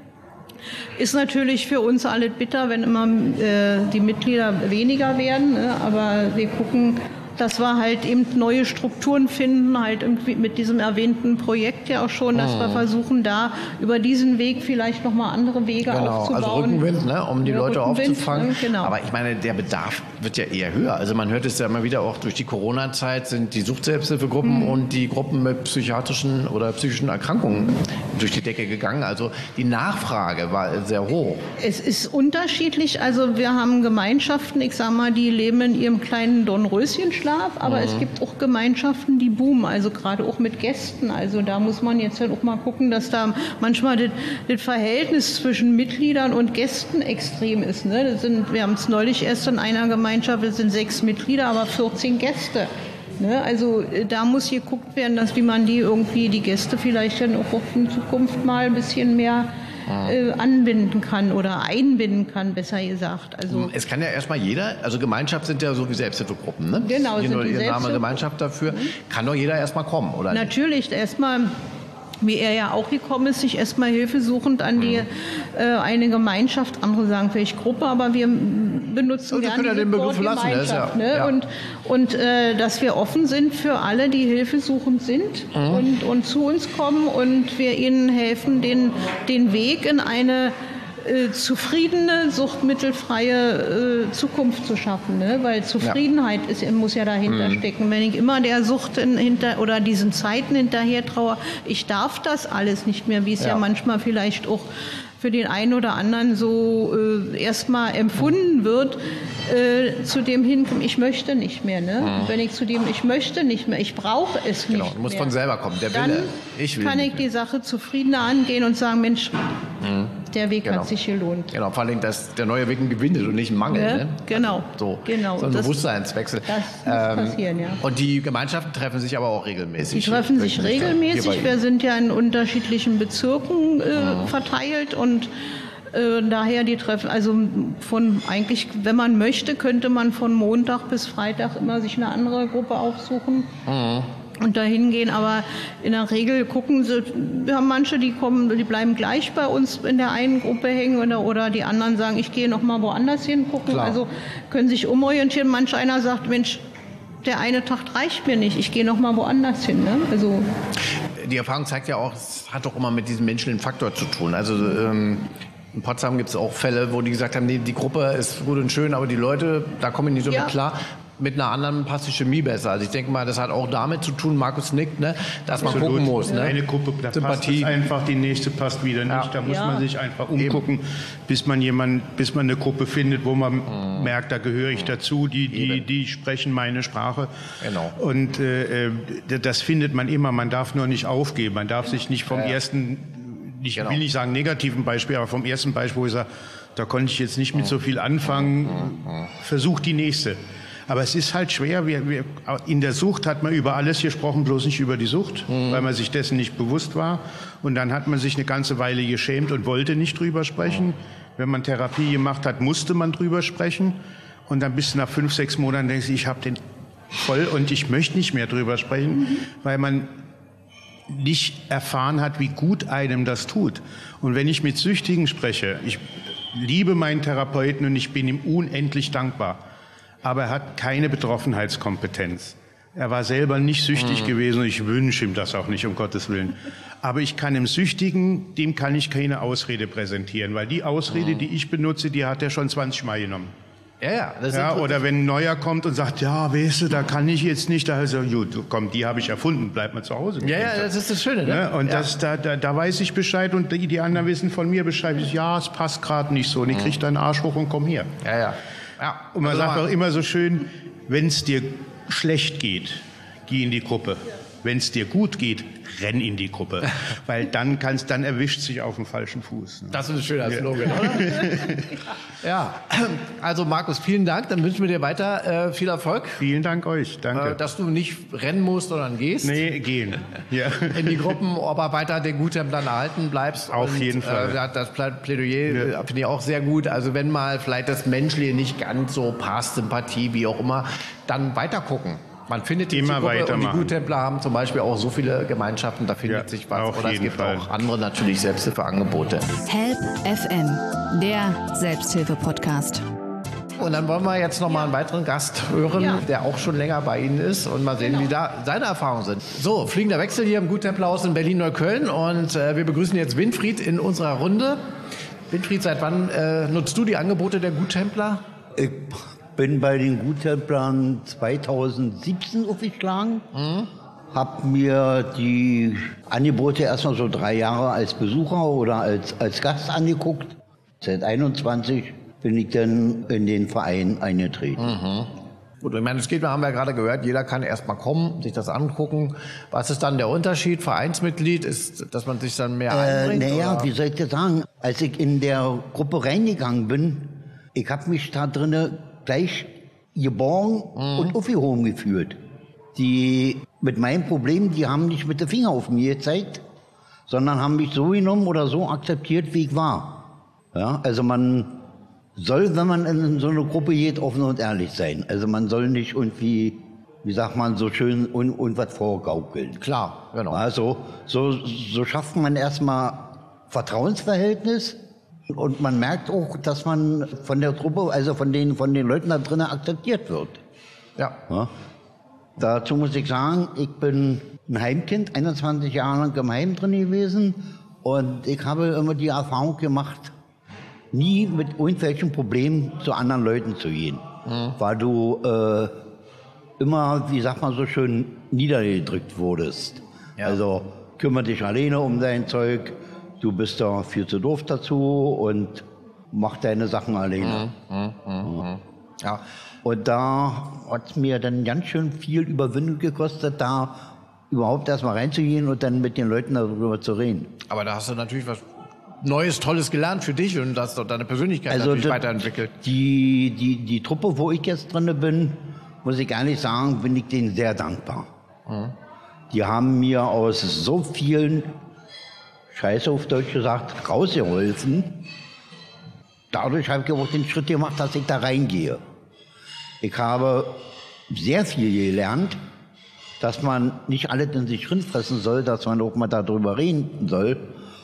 Ist natürlich für uns alle bitter, wenn immer äh, die Mitglieder weniger werden, ne? Aber wir gucken, dass wir halt eben neue Strukturen finden, halt irgendwie mit diesem erwähnten Projekt ja auch schon, dass wir versuchen, da über diesen Weg vielleicht nochmal andere Wege
Genau,
aufzubauen.
also Rückenwind, ne, um die
Ja,
Leute
Rückenwind,
aufzufangen.
ne, genau.
Aber ich meine, der Bedarf wird ja eher höher. Also man hört es ja immer wieder, auch durch die Corona-Zeit sind die Suchtselbsthilfegruppen
Mhm.
und die Gruppen mit psychiatrischen oder psychischen Erkrankungen durch die Decke gegangen. Also die Nachfrage war sehr hoch.
Es ist unterschiedlich. Also wir haben Gemeinschaften, ich sag mal, die leben in ihrem kleinen Dornröschenschlaf, aber
Mhm.
es gibt auch Gemeinschaften, die boomen, also gerade auch mit Gästen. Also da muss man jetzt halt auch mal gucken, dass da manchmal das, das Verhältnis zwischen Mitgliedern und Gästen extrem ist. Ne? Das sind, wir haben es neulich erst in einer Gemeinschaft, das sind sechs Mitglieder, aber vierzehn Gäste. Ne? Also äh, da muss geguckt werden, dass wie man die irgendwie, die Gäste vielleicht dann auch in Zukunft mal ein bisschen mehr äh, anbinden kann oder einbinden kann, besser gesagt. Also
Es kann ja erstmal jeder, also Gemeinschaft sind ja so wie Selbsthilfegruppen, ne?
Genau,
Hier
sind
nur
die
Ihr Name
Selbsthilfe-
Gemeinschaft dafür. Kann doch jeder erstmal kommen, oder? nicht?
natürlich erstmal, wie er ja auch gekommen ist, sich erstmal hilfesuchend an die äh, eine Gemeinschaft, andere sagen vielleicht Gruppe, aber wir benutzen
Und Sie
gerne
können ja
dieses
den Begriff
Wort
lassen, das ist ja-
Gemeinschaft, ne?
ja.
Und, und äh, dass wir offen sind für alle, die hilfesuchend sind
Mhm.
und, und zu uns kommen und wir ihnen helfen, den, den Weg in eine äh, zufriedene, suchtmittelfreie äh, Zukunft zu schaffen, ne? Weil Zufriedenheit ist, muss ja dahinter
Mhm.
stecken. Wenn ich immer der Sucht in, hinter oder diesen Zeiten hinterher traue, ich darf das alles nicht mehr, wie es ja,
Ja.
manchmal vielleicht auch für den einen oder anderen so äh, erstmal empfunden wird, äh, zu dem hinkommen, ich möchte nicht mehr. Ne? Und wenn ich zu dem, ich möchte nicht mehr, ich brauche es nicht
Genau, du musst
mehr.
von selber kommen. Der
Dann
Wille, ich will
kann
nicht
ich die Sache zufriedener angehen und sagen, Mensch, der Weg
Genau.
hat sich gelohnt.
Genau, vor allem, dass der neue Weg ein Gewinn ist und nicht ein Mangel.
Ja,
Ne?
genau,
So,
genau.
so ein
Das-
Bewusstseinswechsel.
das muss passieren, ja.
Und die Gemeinschaften treffen sich aber auch regelmäßig.
Die treffen sich
Wöchentlich dann.
regelmäßig.
Hier bei
Wir
Ihnen.
sind ja in unterschiedlichen Bezirken äh, verteilt und äh, daher die Treffen, also von eigentlich, wenn man möchte, könnte man von Montag bis Freitag immer sich eine andere Gruppe aufsuchen. Und dahin gehen, aber in der Regel gucken sie, wir haben manche, die kommen, die bleiben gleich bei uns in der einen Gruppe hängen oder, oder die anderen sagen, ich gehe noch mal woanders hin gucken,
Klar.
also können sich umorientieren. Manch einer sagt, Mensch, der eine Tag reicht mir nicht, ich gehe noch mal woanders hin. Ne? Also
Die Erfahrung zeigt ja auch, es hat doch immer mit diesem menschlichen Faktor zu tun. Also ähm, in Potsdam gibt es auch Fälle, wo die gesagt haben, nee, die Gruppe ist gut und schön, aber die Leute, da kommen die nicht so
Ja.
mit klar. mit einer anderen passt die Chemie besser. Also ich denke mal, das hat auch damit zu tun, Markus nickt, ne, dass man
Absolut.
gucken muss. Ne?
Eine Gruppe, da
Sympathie.
passt es einfach, die nächste passt wieder nicht.
Ja.
Da muss
Ja.
man sich einfach umgucken, bis man jemand, bis man eine Gruppe findet, wo man mhm. merkt, da gehöre ich dazu, die, die, die sprechen meine Sprache.
Genau.
Und äh, das findet man immer. Man darf nur nicht aufgeben. Man darf sich nicht vom
Ja, ja.
ersten, ich
Genau.
will nicht sagen negativen Beispiel, aber vom ersten Beispiel, wo ich sage, da konnte ich jetzt nicht mit so viel anfangen, versuch die nächste. Aber es ist halt schwer. Wir, wir, in der Sucht hat man über alles gesprochen, bloß nicht über die Sucht, mhm. weil man sich dessen nicht bewusst war. Und dann hat man sich eine ganze Weile geschämt und wollte nicht drüber sprechen. Mhm. Wenn man Therapie gemacht hat, musste man drüber sprechen. Und dann bis nach fünf, sechs Monaten denkst du, ich habe den voll und ich möchte nicht mehr drüber sprechen, mhm. weil man nicht erfahren hat, wie gut einem das tut. Und wenn ich mit Süchtigen spreche, ich liebe meinen Therapeuten und ich bin ihm unendlich dankbar. Aber er hat keine Betroffenheitskompetenz. Er war selber nicht süchtig mhm. gewesen und ich wünsche ihm das auch nicht, um Gottes Willen. Aber ich kann dem Süchtigen, dem kann ich keine Ausrede präsentieren, weil die Ausrede, mhm. die ich benutze, die hat er schon zwanzig Mal genommen.
Ja, ja, das
ja,
ist
oder wenn ein Neuer kommt und sagt, ja, weißt du, da kann ich jetzt nicht, da heißt er, gut, komm, die habe ich erfunden, bleib mal zu Hause.
Ja, ja, das ist das Schöne, ne?
Ja, und
ja.
das, da, da, da weiß ich Bescheid und die, die anderen wissen von mir Bescheid. Ich, ja, es passt gerade nicht so. Und ich krieg deinen Arsch hoch und komm her.
Ja, ja. ja.
Und man
also
sagt auch immer so schön, wenn es dir schlecht geht, geh in die Gruppe. Wenn es dir gut geht, renn in die Gruppe. Weil dann kannst, dann erwischt sich auf dem falschen Fuß. Ne?
Das ist ein schöner Slogan, ja. Oder? Ja, also Markus, vielen Dank. Dann wünschen wir dir weiter äh, viel Erfolg.
Vielen Dank euch, danke.
Äh, dass du nicht rennen musst, sondern gehst.
Nee, gehen. Ja.
In die Gruppen, aber weiter den Guttemplan erhalten bleibst.
Auf
und,
jeden Fall.
Äh, das Plädoyer
Ja.
finde ich auch sehr gut. Also wenn mal vielleicht das Menschliche nicht ganz so passt, Sympathie, wie auch immer, dann weiter gucken. Man findet die
Immer
Gruppe und die
weitermachen.
Guttempler haben zum Beispiel auch so viele Gemeinschaften, da findet
Ja,
sich was.
auf
Oder es
jeden
gibt
Fall.
auch andere natürlich Selbsthilfeangebote.
Help F M, der Selbsthilfe-Podcast.
Und dann wollen wir jetzt noch mal einen weiteren Gast hören,
Ja.
der auch schon länger bei Ihnen ist und mal sehen, wie da seine Erfahrungen sind. So, fliegender Wechsel hier im Guttemplerhaus in Berlin-Neukölln und äh, wir begrüßen jetzt Winfried in unserer Runde. Winfried, seit wann äh, nutzt du die Angebote der Guttempler?
Ich bin bei den Guttemplern zweitausendsiebzehn aufgeschlagen, mhm. habe mir die Angebote erstmal so drei Jahre als Besucher oder als, als Gast angeguckt. Seit einundzwanzig bin ich dann in den Verein eingetreten.
Mhm. Gut, ich meine, es geht, wir haben ja gerade gehört, jeder kann erst mal kommen, sich das angucken. Was ist dann der Unterschied? Vereinsmitglied ist, dass man sich dann mehr
Äh,
einbringt?
naja,
oder?
wie soll ich das sagen? Als ich in der Gruppe reingegangen bin, ich habe mich da drinnen gleich geborgen mhm. und aufgehoben gefühlt. Die mit meinem Problem, die haben nicht mit den Finger auf mir gezeigt, sondern haben mich so genommen oder so akzeptiert, wie ich war. Ja, also man soll, wenn man in so eine Gruppe geht, offen und ehrlich sein. Also man soll nicht irgendwie, wie sagt man, so schön und, und was vorgaukeln.
Klar, genau.
Also so, so schafft man erstmal Vertrauensverhältnis. Und man merkt auch, dass man von der Truppe, also von den, von den Leuten da drinnen akzeptiert wird.
Ja.
Ja. Dazu muss ich sagen, ich bin ein Heimkind, einundzwanzig Jahre lang im Heim drin gewesen. Und ich habe immer die Erfahrung gemacht, nie mit irgendwelchen Problemen zu anderen Leuten zu gehen. Mhm. Weil du äh, immer, wie sagt man so schön, niedergedrückt wurdest. Ja. Also kümmere dich alleine um dein Zeug. Du bist da viel zu doof dazu und mach deine Sachen alleine.
Mhm, mh, mh. Ja.
Ja. Und da hat es mir dann ganz schön viel Überwindung gekostet, da überhaupt erstmal reinzugehen und dann mit den Leuten darüber zu reden.
Aber da hast du natürlich was Neues, Tolles gelernt für dich und hast deine Persönlichkeit
also
natürlich
das,
weiterentwickelt.
Die, die, die Truppe, wo ich jetzt drin bin, muss ich ehrlich sagen, bin ich denen sehr dankbar. Mhm. Die haben mir aus so vielen, Scheiße auf Deutsch gesagt, rausgeholfen. Dadurch habe ich auch den Schritt gemacht, dass ich da reingehe. Ich habe sehr viel gelernt, dass man nicht alles in sich rinfressen soll, dass man auch mal darüber reden soll.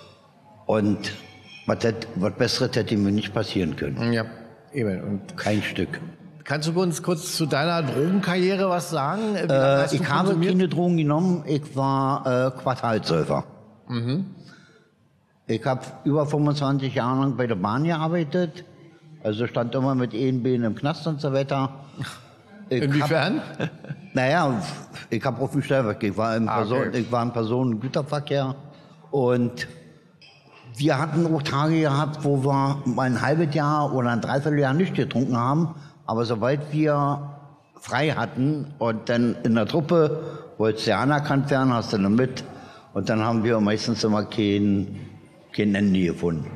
Und was, das, was Besseres hätte mir nicht passieren können.
Ja, eben. Und
kein Stück.
Kannst du uns kurz zu deiner Drogenkarriere was sagen? Wie lange
Äh,
hast du
ich habe
konsumiert?
keine Drogen genommen, ich war äh, Quartalsäufer.
Mhm.
Ich habe über fünfundzwanzig Jahre lang bei der Bahn gearbeitet, also stand immer mit E N B im Knast und so weiter. Ich
Inwiefern?
Hab, naja, ich habe auf dem Stellwerk, ich war im,
Ah,
Person,
okay.
ich war im Personengüterverkehr und wir hatten auch Tage gehabt, wo wir mal ein halbes Jahr oder ein Dreivierteljahr nicht getrunken haben, aber sobald wir frei hatten und dann in der Truppe wolltest du ja anerkannt werden, hast du dann mit und dann haben wir meistens immer kein, kein Ende gefunden.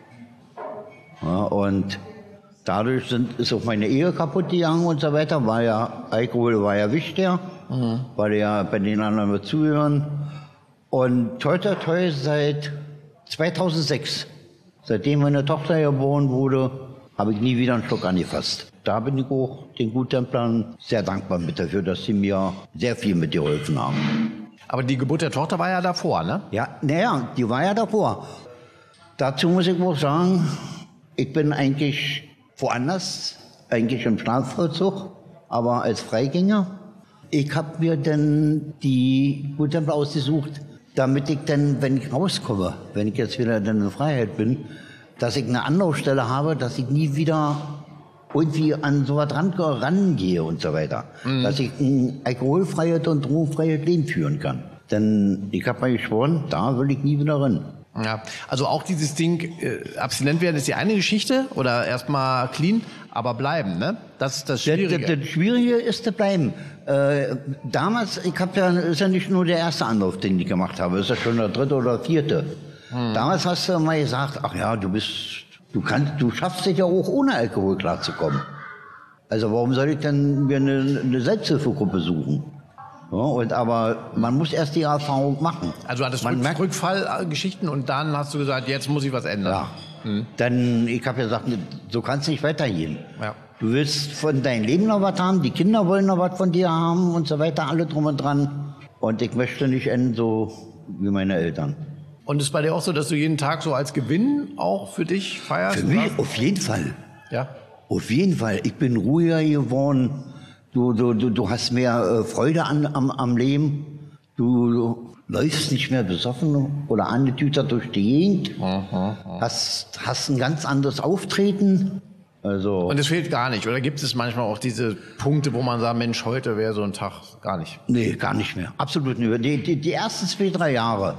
Ja, und dadurch sind, ist auch meine Ehe kaputt gegangen und so weiter, weil ja Alkohol war ja wichtiger, mhm. weil ja bei den anderen wir zuhören. Und toi toi toi seit zweitausendsechs, seitdem meine Tochter geboren wurde, habe ich nie wieder einen Schluck angefasst. Da bin ich auch den Guttemplern sehr dankbar mit dafür, dass sie mir sehr viel mitgeholfen haben.
Aber die Geburt der Tochter war ja davor, ne?
Ja, naja, die war ja davor. Dazu muss ich auch sagen, ich bin eigentlich woanders, eigentlich im Strafvollzug, aber als Freigänger. Ich habe mir dann die Guttempler ausgesucht, damit ich dann, wenn ich rauskomme, wenn ich jetzt wieder dann in Freiheit bin, dass ich eine Anlaufstelle habe, dass ich nie wieder irgendwie an so was ran, rangehe und so weiter. Mhm. Dass ich ein alkoholfreies und drogenfreies Leben führen kann. Denn ich habe mir geschworen, da will ich nie wieder rein.
Ja, also auch dieses Ding, äh, abstinent werden ist die eine Geschichte oder erstmal clean, aber bleiben, ne? Das ist das Schwierige.
Das, das, das Schwierige ist zu bleiben. Äh, damals, ich habe ja, ist ja nicht nur der erste Anlauf, den ich gemacht habe, ist ja schon der dritte oder vierte. Hm. Damals hast du mal gesagt, ach ja, du bist, du kannst, du schaffst es ja auch ohne Alkohol klarzukommen. Also warum soll ich denn mir eine, eine Selbsthilfegruppe suchen? Ja, und aber man muss erst die Erfahrung machen.
Also du hattest
man
Rück,
merkt,
Rückfallgeschichten und dann hast du gesagt, jetzt muss ich was ändern.
Ja. Hm. Dann, ich habe ja gesagt, so kann es nicht weitergehen.
Ja.
Du willst von deinem Leben noch was haben, die Kinder wollen noch was von dir haben und so weiter, alle drum und dran. Und ich möchte nicht enden so wie meine Eltern.
Und ist bei dir auch so, dass du jeden Tag so als Gewinn auch für dich feierst?
Für mich auf jeden Fall.
Ja.
Auf jeden Fall. Ich bin ruhiger geworden. Du, du, du, du hast mehr äh, Freude an, am, am Leben. Du, du läufst nicht mehr besoffen oder angetütert durch die Gegend. Mhm. Hast, hast ein ganz anderes Auftreten. Also
und es fehlt gar nicht. Oder gibt es manchmal auch diese Punkte, wo man sagt, Mensch, heute wäre so ein Tag gar nicht?
Nee, gar nicht mehr. Absolut nicht mehr. Die, die, die ersten zwei, drei Jahre,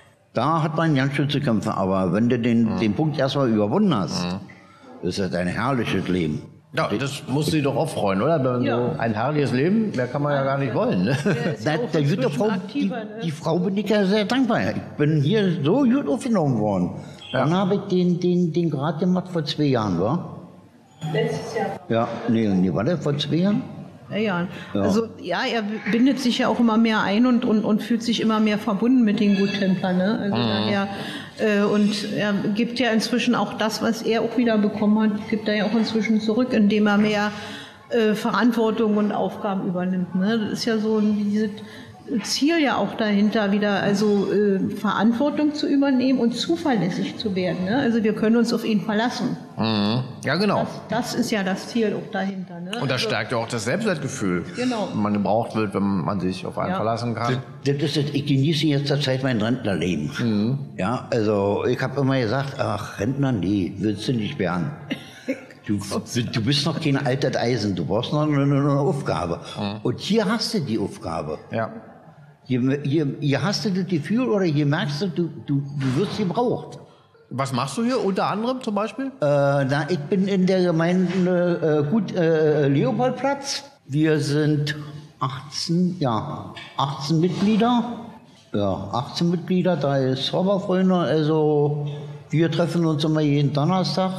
da hat man ganz schön zu kämpfen. Aber wenn du den, mhm. den Punkt erstmal überwunden hast, mhm. ist das ein herrliches Leben.
Ja, das muss sie doch auch freuen, oder? Ja. So ein herrliches Leben, mehr kann man ja gar nicht wollen. Ne?
Der, der gute Frau, die, die Frau bin ich ja sehr dankbar. Ich bin hier so gut aufgenommen worden. Ja. Dann habe ich den, den, den Grad gemacht vor zwei Jahren, wa?
Letztes Jahr.
Ja, nee, nee, war der vor zwei Jahren?
Ja, ja. Ja. Also ja, er bindet sich ja auch immer mehr ein und, und, und fühlt sich immer mehr verbunden mit den Guttemplern. Ne? Also mhm. daher, äh, und er gibt ja inzwischen auch das, was er auch wieder bekommen hat, gibt er ja auch inzwischen zurück, indem er mehr äh, Verantwortung und Aufgaben übernimmt. Ne? Das ist ja so dieses Ziel ja auch dahinter, wieder also äh, Verantwortung zu übernehmen und zuverlässig zu werden. Ne? Also wir können uns auf ihn verlassen.
Mhm. Ja, genau.
Das, das ist ja das Ziel auch dahinter. Ne?
Und das also, stärkt ja auch das Selbstwertgefühl,
genau.
wenn man gebraucht wird, wenn man sich auf einen ja. verlassen kann.
Das, das ist das, ich genieße jetzt zur Zeit mein Rentnerleben. Mhm. Ja, also ich habe immer gesagt, ach Rentner, nee, willst du nicht werden. Du, du bist noch kein altes Eisen, du brauchst noch eine, eine Aufgabe. Mhm. Und hier hast du die Aufgabe.
Ja.
Hier, hier, hier hast du das Gefühl oder hier merkst du, du, du, du wirst gebraucht.
Was machst du hier unter anderem zum Beispiel?
Äh, na, ich bin in der Gemeinde äh, gut äh, Leopoldplatz. Wir sind achtzehn, ja, achtzehn Mitglieder. Ja, achtzehn Mitglieder, da ist Zauberfreunde. Also wir treffen uns immer jeden Donnerstag.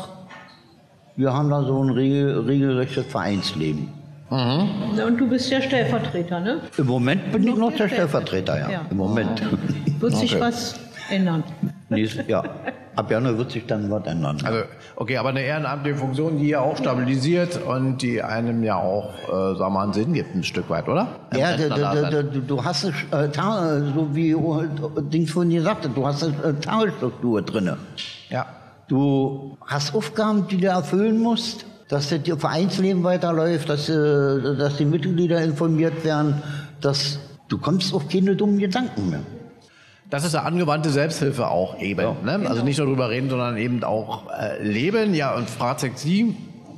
Wir haben da so ein regel, regelrechtes Vereinsleben.
Mhm.
Ja, und du bist der Stellvertreter, ne?
Im Moment bin ich noch der Stellvertreter, ja. ja. Im Moment.
Wird sich okay. was ändern?
Nee, ja, ab Januar wird sich dann was ändern.
Also, okay, aber eine ehrenamtliche Funktion, die ja auch stabilisiert und die einem ja auch, äh, sagen wir mal, einen Sinn gibt, ein Stück weit, oder?
Ja, du, du, du, du hast eine, äh, so wie äh, Dings von dir sagte, du hast eine Tagesstruktur drin.
Ja.
Du hast Aufgaben, die du erfüllen musst, dass das Vereinsleben weiterläuft, dass, äh, dass die Mitglieder informiert werden, dass du kommst auf keine dummen Gedanken mehr.
Das ist ja angewandte Selbsthilfe auch eben. Ja, ne?
genau.
Also nicht nur drüber reden, sondern eben auch äh, leben. Ja, und fragt sich Sie,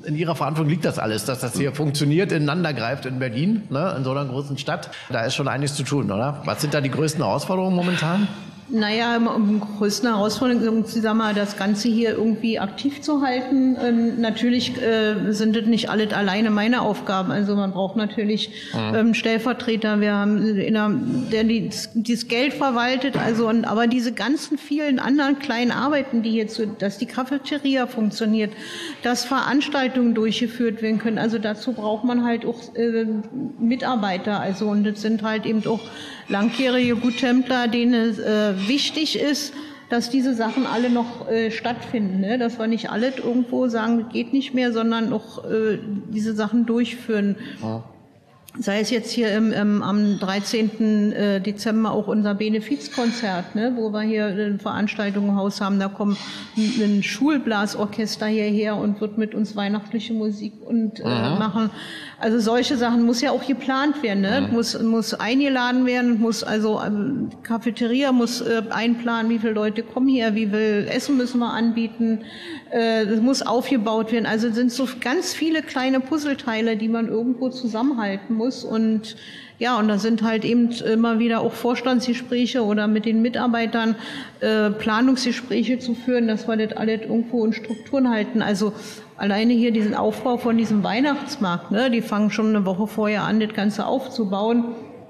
in Ihrer Verantwortung liegt das alles, dass das hier funktioniert, ineinander greift in Berlin, ne, in so einer großen Stadt. Da ist schon einiges zu tun, oder? Was sind da die größten Herausforderungen momentan?
Naja, die größte Herausforderung ist, sag mal, das Ganze hier irgendwie aktiv zu halten. Ähm, natürlich äh, sind das nicht alles alleine meine Aufgaben. Also man braucht natürlich mhm. ähm, Stellvertreter. Wir haben in einer, der die, dieses Geld verwaltet. Also und, aber diese ganzen vielen anderen kleinen Arbeiten, die jetzt, dass die Cafeteria funktioniert, dass Veranstaltungen durchgeführt werden können. Also dazu braucht man halt auch äh, Mitarbeiter. Also und das sind halt eben auch langjährige Guttempler, denen es äh, wichtig ist, dass diese Sachen alle noch äh, stattfinden, ne? Dass wir nicht alle irgendwo sagen, geht nicht mehr, sondern noch äh, diese Sachen durchführen. Ja. Sei es jetzt hier im, im, am dreizehnten Dezember auch unser Benefizkonzert, ne, wo wir hier eine Veranstaltung im Haus haben. Da kommt ein, ein Schulblasorchester hierher und wird mit uns weihnachtliche Musik und äh, machen. Also solche Sachen muss ja auch geplant werden, ne? Mhm. Muss, muss eingeladen werden, muss also ähm, Cafeteria muss äh, einplanen, wie viele Leute kommen hier, wie viel Essen müssen wir anbieten. Äh, das muss aufgebaut werden. Also es sind so ganz viele kleine Puzzleteile, die man irgendwo zusammenhalten muss. Und ja, und da sind halt eben immer wieder auch Vorstandsgespräche oder mit den Mitarbeitern äh, Planungsgespräche zu führen, dass wir das alles irgendwo in Strukturen halten. Also alleine hier diesen Aufbau von diesem Weihnachtsmarkt, ne, die fangen schon eine Woche vorher an, das Ganze aufzubauen.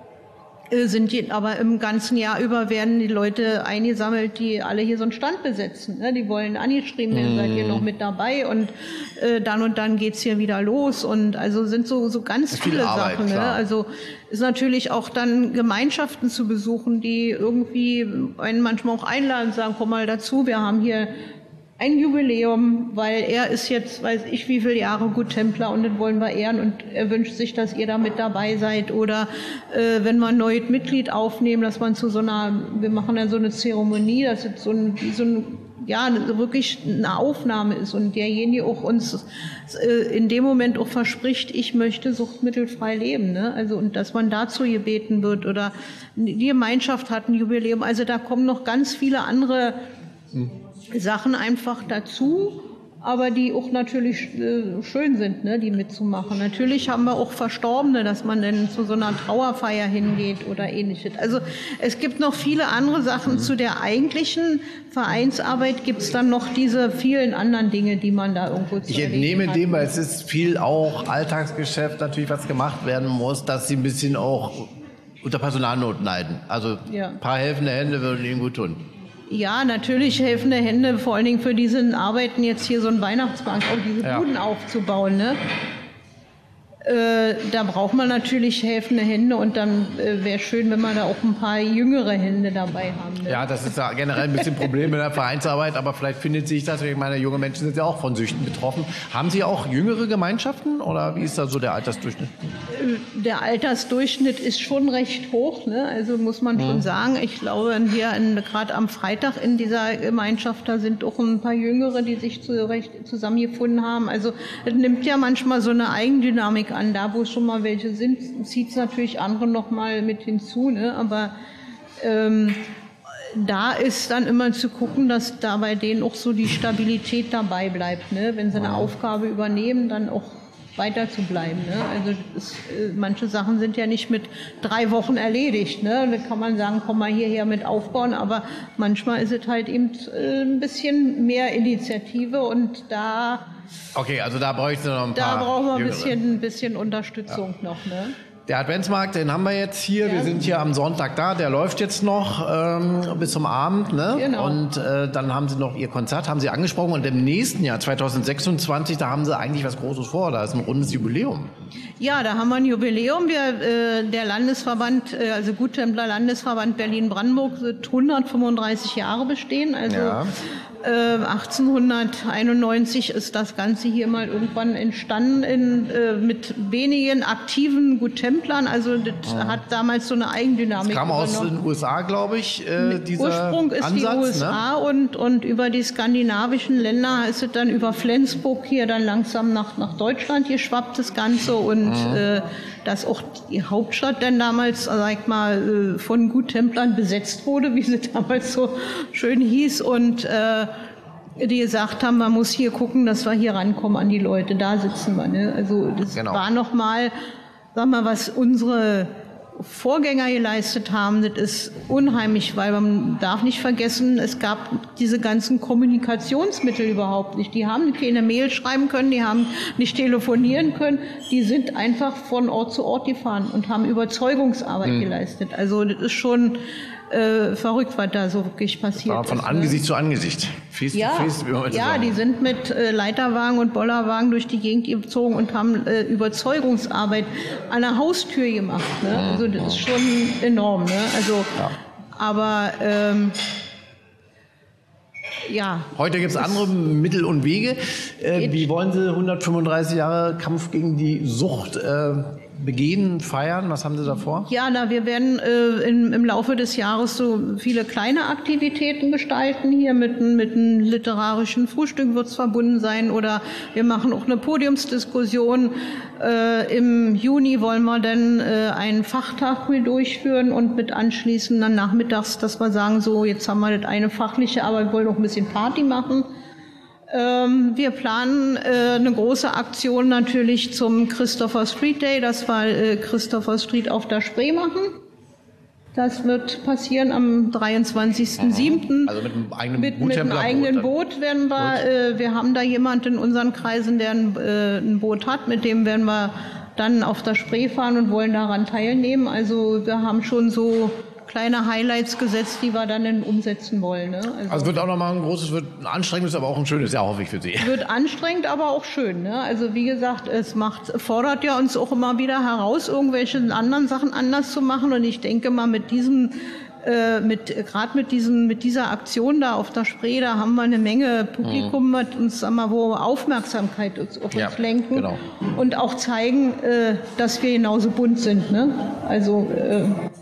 Sind die, aber im ganzen Jahr über werden die Leute eingesammelt, die alle hier so einen Stand besetzen. Ne? Die wollen angeschrieben werden, mm. seid ihr noch mit dabei und äh, dann und dann geht's hier wieder los und also sind so so ganz viele viel Arbeit, Sachen. Ne? Also ist natürlich auch dann Gemeinschaften zu besuchen, die irgendwie einen manchmal auch einladen, sagen, komm mal dazu, wir haben hier ein Jubiläum, weil er ist jetzt, weiß ich wie viele Jahre Guttempler und das wollen wir ehren und er wünscht sich, dass ihr da mit dabei seid oder äh, wenn wir ein neues Mitglied aufnehmen, dass man zu so einer, wir machen ja so eine Zeremonie, dass es so ein, wie so ein, ja, wirklich eine Aufnahme ist und derjenige auch uns äh, in dem Moment auch verspricht, ich möchte suchtmittelfrei leben, ne? Also und dass man dazu gebeten wird oder die Gemeinschaft hat ein Jubiläum, also da kommen noch ganz viele andere hm. Sachen einfach dazu, aber die auch natürlich äh, schön sind, ne, die mitzumachen. Natürlich haben wir auch Verstorbene, dass man dann zu so einer Trauerfeier hingeht oder ähnliches. Also es gibt noch viele andere Sachen. Mhm. Zu der eigentlichen Vereinsarbeit gibt es dann noch diese vielen anderen Dinge, die man da irgendwo zu
Ich entnehme dem, weil es ist viel auch Alltagsgeschäft, natürlich was gemacht werden muss, dass sie ein bisschen auch unter Personalnot leiden. Also ja. Ein paar helfende Hände würden ihnen gut tun.
Ja, natürlich helfende Hände, vor allen Dingen für diese Arbeiten jetzt hier so einen Weihnachtsmarkt, auch diese ja. Buden aufzubauen, ne? Äh, da braucht man natürlich helfende Hände und dann äh, wäre schön, wenn wir da auch ein paar jüngere Hände dabei haben. Ne?
Ja, das ist ja generell ein bisschen ein Problem in der Vereinsarbeit, aber vielleicht findet sich das. Ich meine, junge Menschen sind ja auch von Süchten betroffen. Haben Sie auch jüngere Gemeinschaften oder wie ist da so der Altersdurchschnitt?
Der Altersdurchschnitt ist schon recht hoch, ne? Also muss man schon mhm. sagen. Ich glaube, hier gerade am Freitag in dieser Gemeinschaft, da sind auch ein paar Jüngere, die sich zurecht zusammengefunden haben. Also es nimmt ja manchmal so eine Eigendynamik an. Da, wo schon mal welche sind, zieht es natürlich andere noch mal mit hinzu, ne? Aber ähm, da ist dann immer zu gucken, dass da bei denen auch so die Stabilität dabei bleibt, ne? Wenn sie eine mhm. Aufgabe übernehmen, dann auch weiter zu bleiben. Ne? Also es, äh, manche Sachen sind ja nicht mit drei Wochen erledigt. Ne? Da kann man sagen, komm mal hierher mit aufbauen, aber manchmal ist es halt eben äh, ein bisschen mehr Initiative und da
Okay, also da bräuchte noch ein paar.
Da brauchen wir ein bisschen, ein bisschen Unterstützung ja. noch. Ne?
Der Adventsmarkt, den haben wir jetzt hier. Ja. Wir sind hier am Sonntag da. Der läuft jetzt noch ähm, bis zum Abend. Ne?
Genau.
Und äh, dann haben Sie noch Ihr Konzert, haben Sie angesprochen. Und im nächsten Jahr, zwanzig sechsundzwanzig, da haben Sie eigentlich was Großes vor. Da ist ein rundes Jubiläum.
Ja, da haben wir ein Jubiläum. Wir, äh, der Landesverband, äh, also Guttempler Landesverband Berlin-Brandenburg, wird hundertfünfunddreißig Jahre bestehen. Also ja. äh, achtzehnhunderteinundneunzig ist das Ganze hier mal irgendwann entstanden in, äh, mit wenigen aktiven Guttemplern. Also das ja. hat damals so eine Eigendynamik.
Das kam aus den U S A, glaube ich, äh, dieser
Ursprung ist
Ansatz,
die U S A, ne? und, und über die skandinavischen Länder ist es dann über Flensburg hier dann langsam nach, nach Deutschland geschwappt, das Ganze. Und mhm. äh, dass auch die Hauptstadt dann damals, sag ich mal, von Guttemplern besetzt wurde, wie sie damals so schön hieß. Und äh, die gesagt haben, man muss hier gucken, dass wir hier rankommen an die Leute, da sitzen wir. Ne? Also das genau. war nochmal, sag mal, was unsere Vorgänger geleistet haben, das ist unheimlich, weil man darf nicht vergessen, es gab diese ganzen Kommunikationsmittel überhaupt nicht. Die haben keine Mail schreiben können, die haben nicht telefonieren können, die sind einfach von Ort zu Ort gefahren und haben Überzeugungsarbeit mhm. geleistet. Also das ist schon äh, verrückt, was da so wirklich passiert
war von
ist.
Von Angesicht
ne?
zu Angesicht. Face
ja,
to face, wie man
ja
sagen.
Die sind mit äh, Leiterwagen und Bollerwagen durch die Gegend gezogen und haben äh, Überzeugungsarbeit an der Haustür gemacht. Ne? Mhm. Also das ist schon enorm. Ne? Also, ja. Aber ähm, ja.
Heute gibt es andere Mittel und Wege. Äh, wie wollen Sie hundertfünfunddreißig Jahre Kampf gegen die Sucht äh, begehen, feiern? Was haben Sie da vor?
Ja, na, wir werden äh, in, im Laufe des Jahres so viele kleine Aktivitäten gestalten. Hier mit, mit einem literarischen Frühstück wird es verbunden sein. Oder wir machen auch eine Podiumsdiskussion. Äh, Im Juni wollen wir dann äh, einen Fachtag durchführen und mit anschließend dann nachmittags, dass wir sagen, so jetzt haben wir das eine fachliche, aber wir wollen auch ein bisschen Party machen. Ähm, wir planen äh, eine große Aktion natürlich zum Christopher Street Day, dass wir äh, Christopher Street auf der Spree machen. Das wird passieren am dreiundzwanzigsten siebten
Also mit einem eigenen
mit, mit einem eigenen Boot werden wir, äh, wir haben da jemanden in unseren Kreisen, der ein, äh, ein Boot hat, mit dem werden wir dann auf der Spree fahren und wollen daran teilnehmen. Also wir haben schon so kleine Highlights gesetzt, die wir dann umsetzen wollen. Ne? Also,
also wird auch nochmal ein großes, wird ein anstrengendes, aber auch ein schönes Jahr, hoffe ich, für Sie.
Wird anstrengend, aber auch schön. Ne? Also wie gesagt, es macht, fordert ja uns auch immer wieder heraus, irgendwelche anderen Sachen anders zu machen. Und ich denke mal, mit diesem, äh, mit gerade mit diesem, mit dieser Aktion da auf der Spree, da haben wir eine Menge Publikum, mhm. mit uns, sagen wir, wo Aufmerksamkeit uns, auf
ja,
uns lenken
genau.
und auch zeigen, äh, dass wir genauso bunt sind. Ne? Also äh,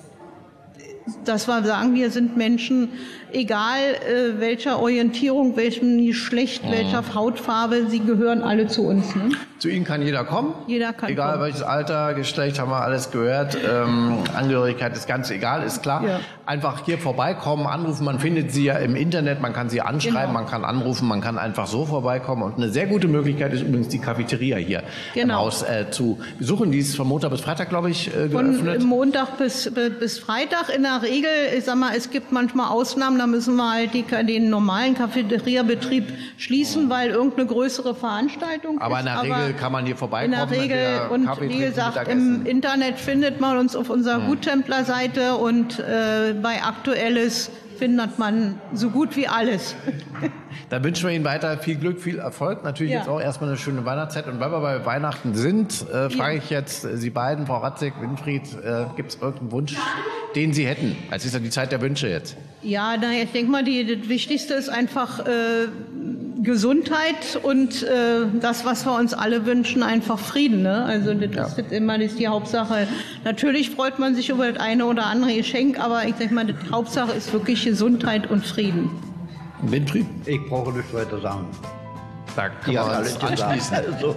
dass wir sagen, wir sind Menschen, egal äh, welcher Orientierung, welchem Geschlecht, mhm. welcher Hautfarbe, sie gehören alle zu uns. Ne?
Zu Ihnen kann jeder kommen.
Jeder kann
egal
kommen.
welches Alter, Geschlecht, haben wir alles gehört. Ähm, Angehörigkeit ist ganz egal, ist klar. Ja. Einfach hier vorbeikommen, anrufen. Man findet sie ja im Internet, man kann sie anschreiben, genau. man kann anrufen, man kann einfach so vorbeikommen. Und eine sehr gute Möglichkeit ist übrigens die Cafeteria hier genau. im Haus äh, zu besuchen. Die ist von Montag bis Freitag, glaube ich, äh, geöffnet.
Von Montag bis, bis Freitag. In der Regel, ich sag mal, es gibt manchmal Ausnahmen, da müssen wir halt die, den normalen Cafeteria-Betrieb schließen, weil irgendeine größere Veranstaltung
Aber
ist.
in der
Aber
Regel kann man hier vorbeikommen.
In der Regel, und wie gesagt, im Internet findet man uns auf unserer hm. Guttempler-Seite und äh, bei Aktuelles findet man so gut wie alles.
Dann wünschen wir Ihnen weiter viel Glück, viel Erfolg. Natürlich ja. jetzt auch erstmal eine schöne Weihnachtszeit. Und weil wir bei Weihnachten sind, äh, frage ja. ich jetzt äh, Sie beiden, Frau Ratzek, Winfried, äh, gibt es irgendeinen Wunsch, den Sie hätten? Es ist ja die Zeit der Wünsche jetzt. Ja,
na, ich denke mal, die, das Wichtigste ist einfach äh, Gesundheit und äh, das, was wir uns alle wünschen, einfach Frieden. Ne? Also das ja. ist das immer das ist die Hauptsache. Natürlich freut man sich über das eine oder andere Geschenk, aber ich denke mal, die Hauptsache ist wirklich Gesundheit und Frieden.
Winfried?
Ich brauche nichts weiter sagen.
Da kann man alles anschließen. Also,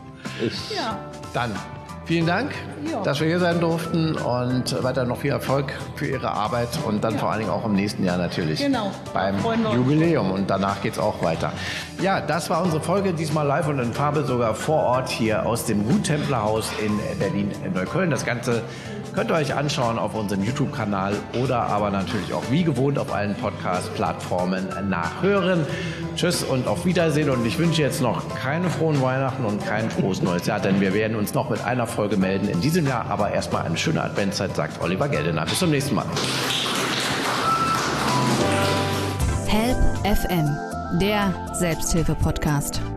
ja.
Dann vielen Dank, ja. dass wir hier sein durften und weiter noch viel Erfolg für Ihre Arbeit und dann ja. vor allen Dingen auch im nächsten Jahr natürlich
genau.
beim Jubiläum und danach geht es auch weiter. Ja, das war unsere Folge, diesmal live und in Farbe, sogar vor Ort hier aus dem Guttemplerhaus in Berlin-Neukölln. Das Ganze könnt ihr euch anschauen auf unserem YouTube-Kanal oder aber natürlich auch wie gewohnt auf allen Podcast-Plattformen nachhören. Tschüss und auf Wiedersehen und ich wünsche jetzt noch keine frohen Weihnachten und kein frohes neues Jahr, denn wir werden uns noch mit einer Folge melden in diesem Jahr, aber erstmal eine schöne Adventszeit, sagt Oliver Geldener. Bis zum nächsten Mal.
Help F M, der Selbsthilfe-Podcast.